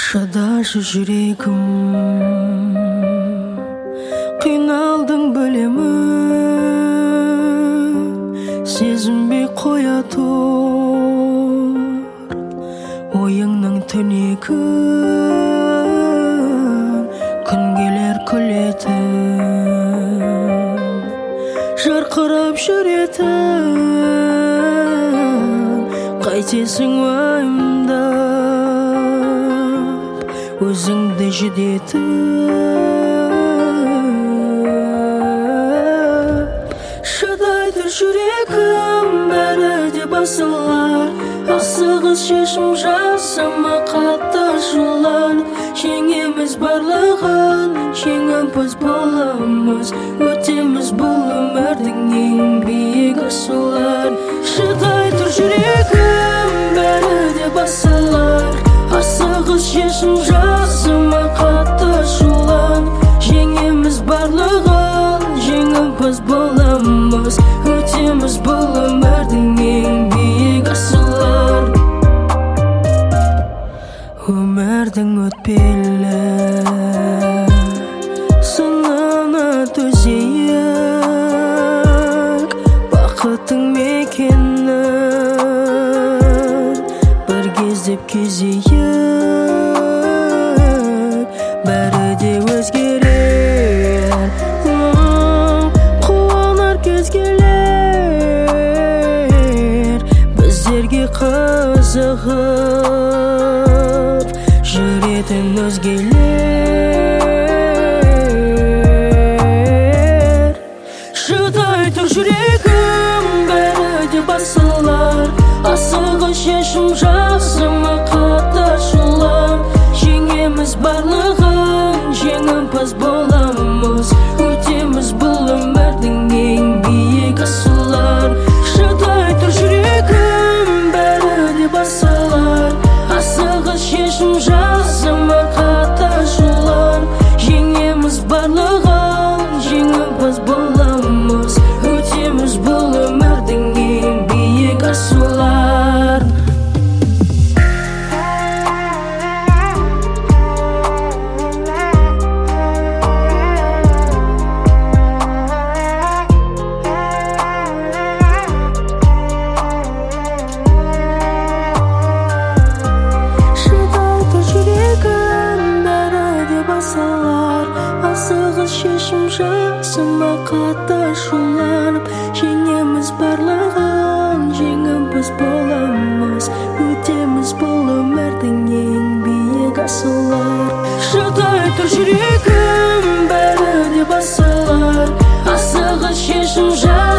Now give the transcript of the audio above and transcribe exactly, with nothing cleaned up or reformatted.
Шыдашы жүрегім, қиналдың білемін, сезінбей қоя тұр ойыңның түнегін, күн келер күлетін, жарқырап жүретін, қайтесің уайымдап өзіңді жүдетіп. Шыдайды жүрегім, бәрі де басылар, асығыс шешім жасама, қатты ашуланып жеңеміз барлығын, жеңімпаз боламыз, өтеміз бұл өмірдің ең биік асуларын. Шыдайды жүрегім, бәрі де басылар, асығыс шешім жасама, қатты ашуланып жеңеміз барлығын, жеңімпаз боламыз, өтеміз бұл өмірдің ең биік асуларын. Өмірдің өтпелі сынына төзейік, бақыттың мекенін бір кездеп кезейік. Бәрі де өзгерер, қуанар кез келер, біздерге қызығып жүретін өзгелер. Шыдай тұр жүрегім, бәрі де басылар, асығыс шешім жасама, қатты ашуланып жеңеміз барлығын, жеңімпаз боламыз, өтеміз бұл өмірдің ең биік асуларын. Шыдай тұр жүрегім, бәрі де басылар, асығыс шешім жасама, қатты ашуланып жеңеміз барлығын, жеңімпаз боламыз, өтеміз бұл өмірдің ең биік асуларын. Асығыс шешім жасама, қатты ашуланып жеңеміз барлығын, жеңімпаз боламыз, өтеміз бұл өмірдің ең биік асуларын. Шыдай тұр жүрегім, бәрі де басылар, асығыс шешім жасама.